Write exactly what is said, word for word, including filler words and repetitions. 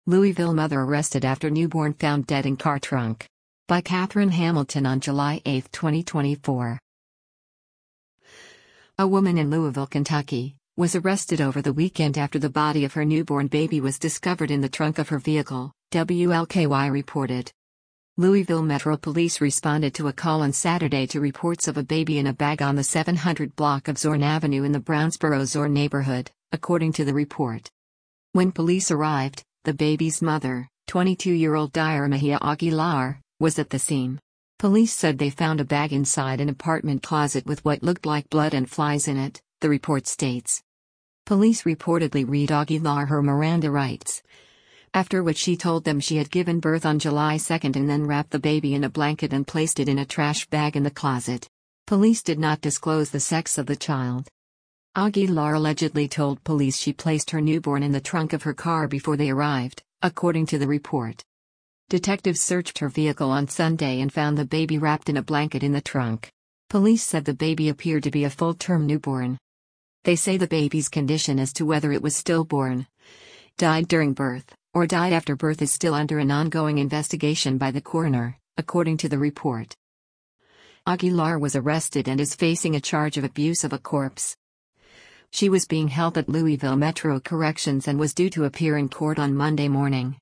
Louisville mother arrested after newborn found dead in car trunk. By Catherine Hamilton on July eighth, twenty twenty-four. A woman in Louisville, Kentucky, was arrested over the weekend after the body of her newborn baby was discovered in the trunk of her vehicle, W L K Y reported. Louisville Metro Police responded to a call on Saturday to reports of a baby in a bag on the seven hundred block of Zorn Avenue in the Brownsboro-Zorn neighborhood, according to the report. When police arrived, the baby's mother, twenty-two-year-old Dyer Mejia Aguilar, was at the scene. Police said they found a bag inside an apartment closet with what looked like blood and flies in it, the report states. Police reportedly read Aguilar her Miranda rights, after which she told them she had given birth on July second and then wrapped the baby in a blanket and placed it in a trash bag in the closet. Police did not disclose the sex of the child. Aguilar allegedly told police she placed her newborn in the trunk of her car before they arrived, according to the report. Detectives searched her vehicle on Sunday and found the baby wrapped in a blanket in the trunk. Police said the baby appeared to be a full-term newborn. They say the baby's condition as to whether it was stillborn, died during birth, or died after birth is still under an ongoing investigation by the coroner, according to the report. Aguilar was arrested and is facing a charge of abuse of a corpse. She was being held at Louisville Metro Corrections and was due to appear in court on Monday morning.